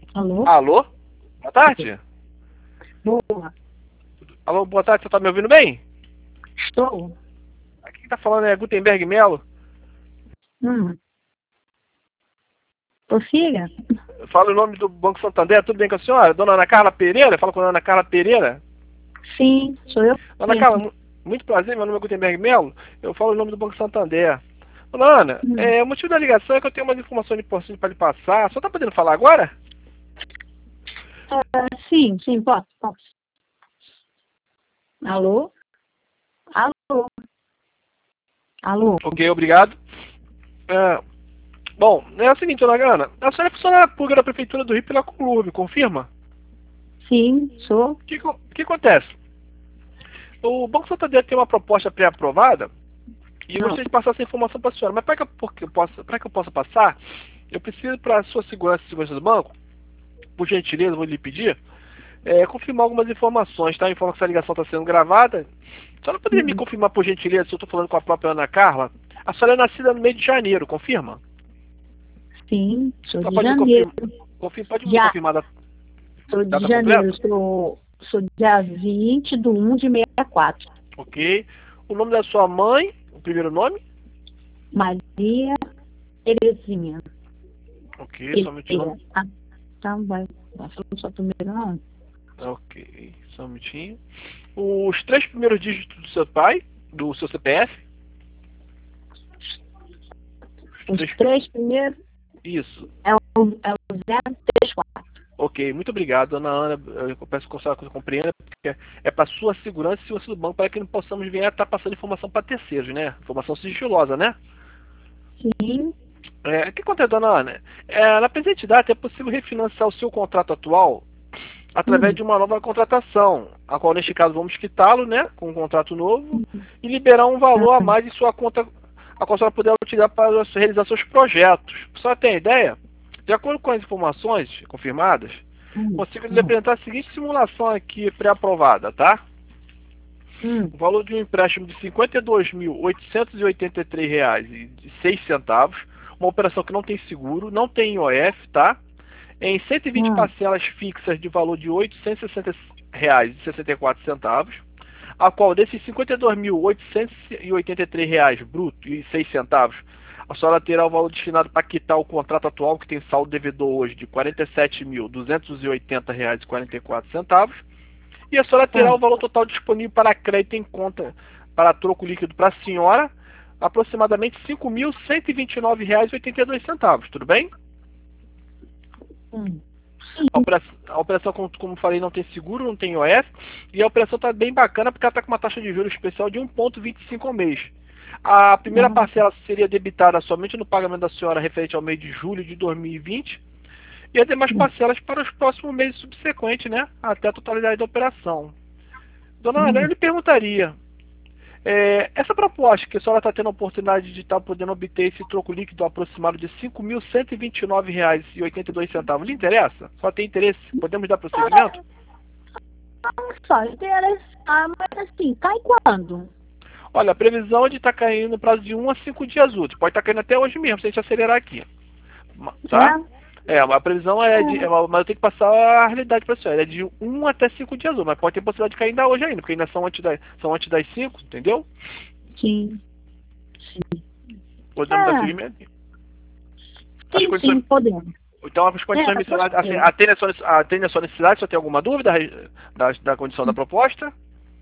Alô? Alô? Boa tarde. Boa. Alô, boa tarde, você tá me ouvindo bem? Estou. Aqui quem tá falando é Gutenberg Melo. Hum. Prossiga? Eu falo o nome do Banco Santander, tudo bem com a senhora? Dona Ana Carla Pereira? Fala com a Ana Carla Pereira. Sim, sou eu Ana Carla, mesmo. muito prazer, meu nome é Gutenberg Melo. Eu falo o nome do Banco Santander. Dona Ana, Hum. o motivo da ligação é que eu tenho umas informações importantes para lhe passar. Só tá podendo falar agora? Sim, posso. Alô? Alô? Alô? Ok, obrigado. É, bom, é o seguinte, Dona Ana, a senhora é funcionária pública da Prefeitura do Rio pela Clube, confirma? Sim, sou. O que acontece? O Banco Santander tem uma proposta pré-aprovada e eu Não. gostaria de passar essa informação para a senhora. Mas para que eu possa passar, eu preciso, para a sua segurança e segurança do banco, por gentileza, vou lhe pedir, confirmar algumas informações, tá? Informa que essa ligação está sendo gravada. A senhora poderia me Hum. confirmar, por gentileza, se eu estou falando com a própria Ana Carla? A senhora é nascida no mês de janeiro, confirma? Sim, sou Só de pode me janeiro. confirmar. Pode me Já, confirmar a sou de data janeiro. completa? Sou dia 20 de 1 de 64. Ok. O nome da sua mãe, o primeiro nome? Maria Terezinha. Ok, somente o nome. Pereira. Ah, então vai falar só primeiro não. Ok, só um minutinho. Os três primeiros dígitos do seu pai, do seu CPF. Os Os três, três primeiros isso. é o 034. Ok, muito obrigado, dona Ana. Eu peço que a senhora compreenda, porque é para sua segurança e segurança do banco, para que não possamos vir a estar passando informação para terceiros, né? Informação sigilosa, né? Sim. O que acontece, dona Ana? Na presente data, é possível refinanciar o seu contrato atual através Hum. de uma nova contratação, a qual, neste caso, vamos quitá-lo, né? Com um contrato novo e liberar um valor a mais em sua conta, a qual a senhora puder utilizar para realizar seus projetos. Para a senhora ter ideia, de acordo com as informações confirmadas, Hum. consigo lhe apresentar a seguinte simulação aqui pré-aprovada, tá? Hum. O valor de um empréstimo de R$ 52.883,06, uma operação que não tem seguro, não tem IOF, tá? Em 120 Hum. parcelas fixas de valor de R$ 860,64, a qual desses R$ 52.883 bruto e 6 centavos, a senhora terá o valor destinado para quitar o contrato atual, que tem saldo devedor hoje de R$ 47.280,44, e a senhora terá o Hum. valor total disponível para crédito em conta para troco líquido para a senhora, aproximadamente R$ 5.129,82, tudo bem? Hum. A operação, como falei, não tem seguro, não tem IOF, e a operação está bem bacana porque ela está com uma taxa de juros especial de 1,25 ao mês. A primeira Hum. parcela seria debitada somente no pagamento da senhora referente ao mês de julho de 2020, e as demais Hum. parcelas para os próximos meses subsequentes, né? Até a totalidade da operação. Dona Ana, eu Hum. lhe perguntaria, essa proposta que a senhora está tendo a oportunidade de estar podendo obter esse troco líquido aproximado de R$ 5.129,82, lhe interessa? Só tem interesse? Podemos dar prosseguimento? Só interessar, mas assim, cai quando? Olha, a previsão é de estar caindo no prazo de 1 a 5 dias úteis. Pode estar caindo até hoje mesmo, se a gente acelerar aqui. Tá? É? A previsão mas eu tenho que passar a realidade para a senhora. É de 1 até 5 dias úteis, mas pode ter possibilidade de cair ainda hoje ainda, porque ainda são antes das 5, entendeu? Sim. Podemos dar É, seguimento. As sim, condições. podemos. Então, as condições mencionadas, assim, Podemos. atende a sua necessidade, só tem alguma dúvida da condição da proposta?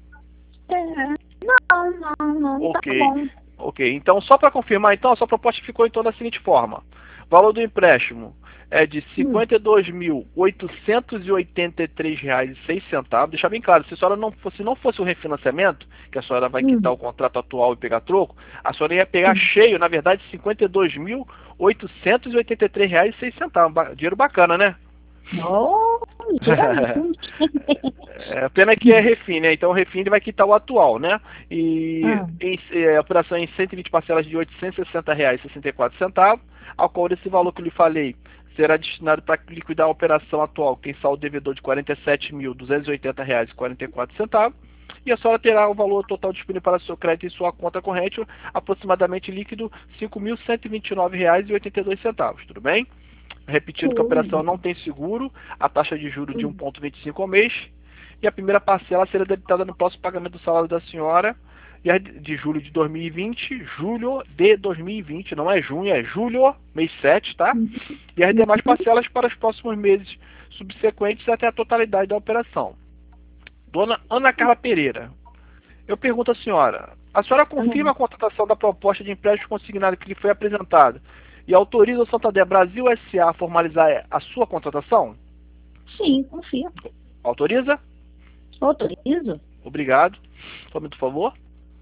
Não, tá Ok. bom. Ok. Então, só para confirmar, então, a sua proposta ficou então da seguinte forma. O valor do empréstimo é de R$ Hum. 52.883,06. Deixar bem claro, se a senhora não fosse um refinanciamento, que a senhora vai quitar Hum. o contrato atual e pegar troco, a senhora ia pegar cheio, na verdade, R$ 52.883,06. Dinheiro bacana, né? Oh, geralmente. Pena que é refim, né? Então o refim ele vai quitar o atual, né? E Ah. a operação em 120 parcelas de R$ 860,64, ao qual esse valor que eu lhe falei será destinado para liquidar a operação atual, que tem saldo devedor de R$ 47.280,44, e a senhora terá o valor total disponível para seu crédito em sua conta corrente, aproximadamente líquido R$ 5.129,82, tudo bem? Repetindo que a operação não tem seguro, a taxa de juros de 1,25 ao mês, e a primeira parcela será debitada no próximo pagamento do salário da senhora, e a de julho de 2020, julho de 2020, não é junho, é julho, mês 7, tá? E as demais parcelas para os próximos meses subsequentes até a totalidade da operação. Dona Ana Carla Pereira, eu pergunto à senhora, a senhora confirma a contratação da proposta de empréstimo consignado que lhe foi apresentada e autoriza o Santander Brasil S.A. a formalizar a sua contratação? Sim, confio. Autoriza? Autorizo. Obrigado. Só um minuto, por favor.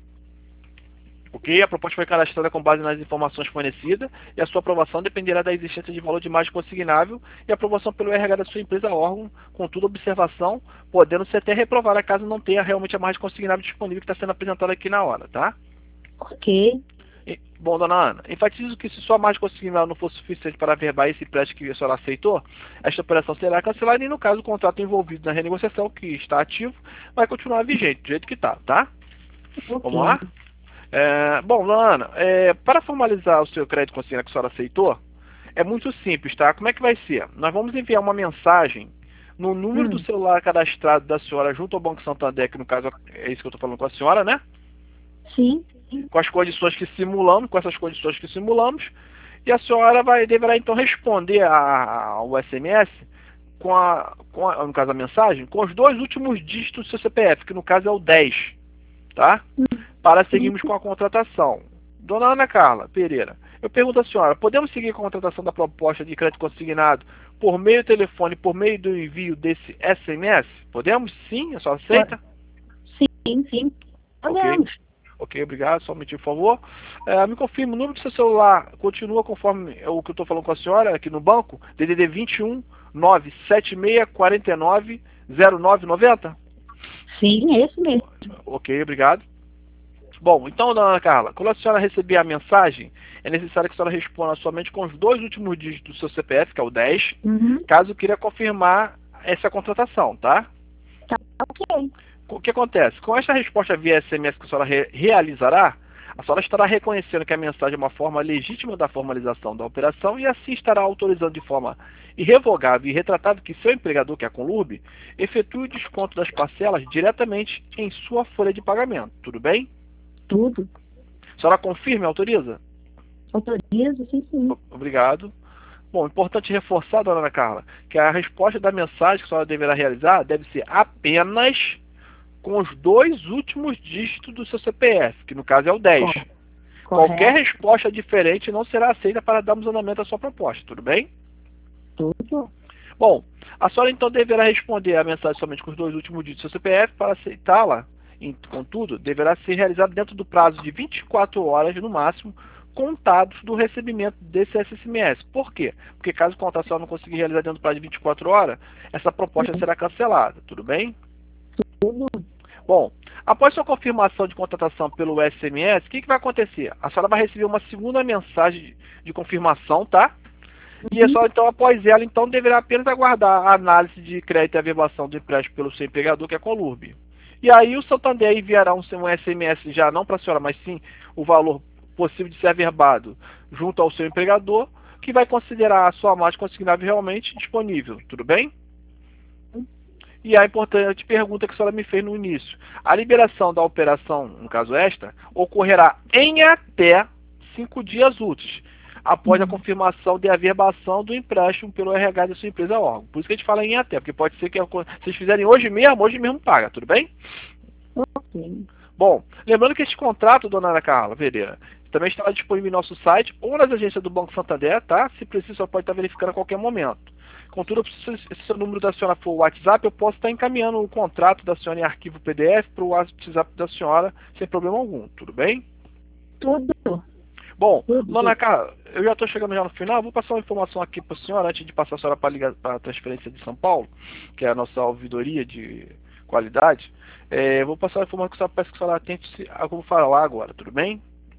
Ok, a proposta foi cadastrada com base nas informações fornecidas e a sua aprovação dependerá da existência de valor de margem consignável e aprovação pelo RH da sua empresa órgão, contudo, observação, podendo-se até reprovada caso não tenha realmente a margem consignável disponível que está sendo apresentada aqui na hora, tá? Ok. Bom, dona Ana, enfatizo que se sua margem consignável não for suficiente para averbar esse empréstimo que a senhora aceitou, esta operação será cancelada e, no caso, o contrato envolvido na renegociação, que está ativo, vai continuar vigente, do jeito que está, tá? Okay. Vamos lá? Bom, dona Ana, para formalizar o seu crédito consignado que a senhora aceitou, é muito simples, tá? Como é que vai ser? Nós vamos enviar uma mensagem no número do celular cadastrado da senhora junto ao Banco Santander, que no caso é isso que eu estou falando com a senhora, né? Sim. Com as condições que simulamos, com essas condições que simulamos, e a senhora deverá então responder ao SMS no caso a mensagem, com os dois últimos dígitos do seu CPF, que no caso é o 10, tá? Para seguirmos com a contratação. Dona Ana Carla Pereira, eu pergunto à senhora, podemos seguir com a contratação da proposta de crédito consignado por meio do telefone, por meio do envio desse SMS? Podemos? Sim? A senhora aceita? Sim. Podemos. Ok, obrigado. Só um minutinho, por favor. Me confirme, o número do seu celular continua conforme o que eu estou falando com a senhora aqui no banco? DDD 21 976 49 0990? Sim, é esse mesmo. Ok, obrigado. Bom, então, dona Ana Carla, quando a senhora receber a mensagem, é necessário que a senhora responda somente com os dois últimos dígitos do seu CPF, que é o 10, caso queira confirmar essa contratação, tá? Tá, ok. O que acontece? Com esta resposta via SMS que a senhora realizará, a senhora estará reconhecendo que a mensagem é uma forma legítima da formalização da operação e assim estará autorizando de forma irrevogável e retratável que seu empregador, que é a Conlurb, efetue o desconto das parcelas diretamente em sua folha de pagamento. Tudo bem? Tudo. A senhora confirma e autoriza? Autorizo, sim. Obrigado. Bom, importante reforçar, dona Ana Carla, que a resposta da mensagem que a senhora deverá realizar deve ser apenas com os dois últimos dígitos do seu CPF, que no caso é o 10. Correto. Qualquer resposta diferente não será aceita para darmos andamento à sua proposta, tudo bem? Tudo. Bom, a senhora então deverá responder a mensagem somente com os dois últimos dígitos do seu CPF. Para aceitá-la, contudo, deverá ser realizada dentro do prazo de 24 horas, no máximo, contados do recebimento desse SMS. Por quê? Porque caso o contrato não conseguir realizar dentro do prazo de 24 horas, essa proposta será cancelada, tudo bem? Tudo. Bom, após sua confirmação de contratação pelo SMS, o que vai acontecer? A senhora vai receber uma segunda mensagem de confirmação, tá? E a senhora, então, após ela, então, deverá apenas aguardar a análise de crédito e averbação do empréstimo pelo seu empregador, que é a Conlurb. E aí o Santander enviará um SMS já não para a senhora, mas sim o valor possível de ser averbado junto ao seu empregador, que vai considerar a sua margem consignável realmente disponível. Tudo bem? E a importante pergunta que a senhora me fez no início. A liberação da operação, no caso esta, ocorrerá em até 5 dias úteis, após a confirmação de averbação do empréstimo pelo RH da sua empresa órgão. Por isso que a gente fala em até, porque pode ser que vocês fizerem hoje mesmo paga, tudo bem? Ok. Bom, lembrando que este contrato, dona Ana Carla Pereira, também estará disponível em nosso site ou nas agências do Banco Santander, tá? Se preciso, só pode estar verificando a qualquer momento. Contudo, se o número da senhora for o WhatsApp, eu posso estar encaminhando o contrato da senhora em arquivo PDF para o WhatsApp da senhora sem problema algum, tudo bem? Tudo. Bom, dona Carla, eu já estou chegando já no final, vou passar uma informação aqui para a senhora, antes de passar a senhora para a transferência de São Paulo, que é a nossa ouvidoria de qualidade. Vou passar uma informação que a senhora peço que a senhora atente ao que eu vou falar agora, tudo bem?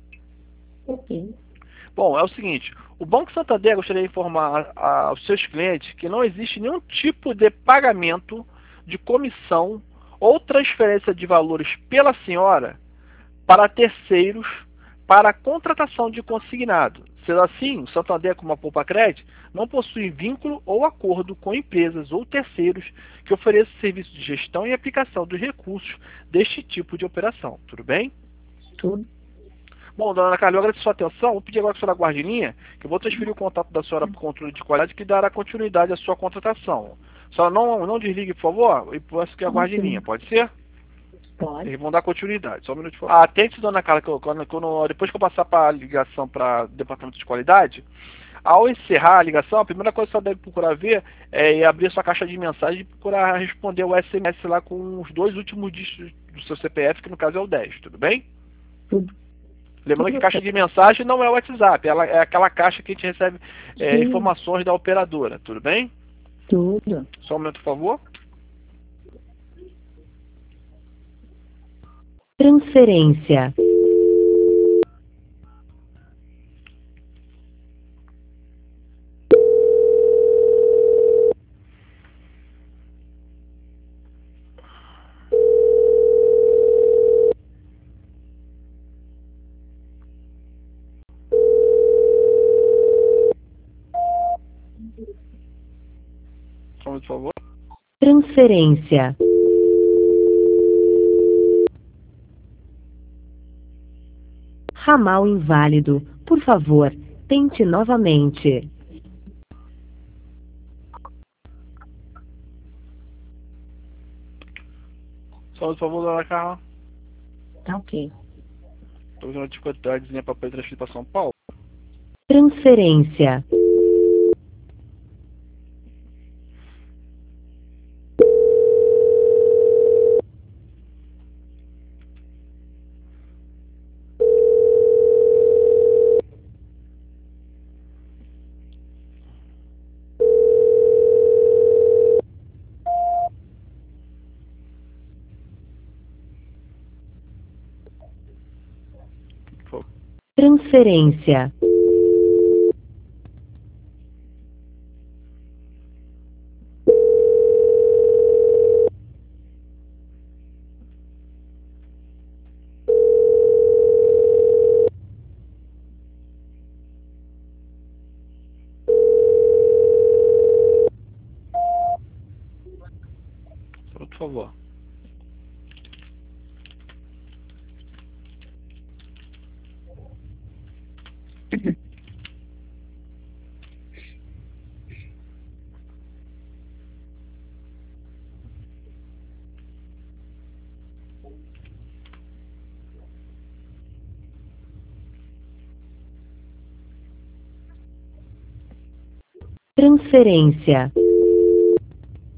Ok. Bom, é o seguinte, o Banco Santander gostaria de informar aos seus clientes que não existe nenhum tipo de pagamento de comissão ou transferência de valores pela senhora para terceiros para a contratação de consignado, Sendo assim, o Santander, como a Poupa Cred, não possui vínculo ou acordo com empresas ou terceiros que ofereçam serviço de gestão e aplicação dos recursos deste tipo de operação. Tudo bem? Tudo. Bom, dona Ana Carla, eu agradeço a sua atenção. Vou pedir agora que a senhora guarde em linha, que eu vou transferir o contato da senhora para o controle de qualidade, que dará continuidade à sua contratação. A senhora não desligue, por favor, e peço que aguarde em linha. Pode ser? Pode. Eles vão dar continuidade. Só um minuto, por favor. Atente, dona Carla, depois que eu passar para a ligação para o departamento de qualidade, ao encerrar a ligação, a primeira coisa que você deve procurar ver é abrir sua caixa de mensagem e procurar responder o SMS lá com os 2 últimos dígitos do seu CPF, que no caso é o 10, tudo bem? Tudo. Lembrando que caixa de mensagem não é o WhatsApp, ela é aquela caixa que a gente recebe informações da operadora, tudo bem? Tudo. Só um momento, por favor. Transferência. Só um minuto, por favor. Transferência. Ramal inválido. Por favor, tente novamente. Só um minuto, por favor, dona Carla. Tá ok. Estou usando a dificuldadezinha para poder transferir para São Paulo. Transferência. Por favor. Transferência. Só um minuto, por favor. Transferência.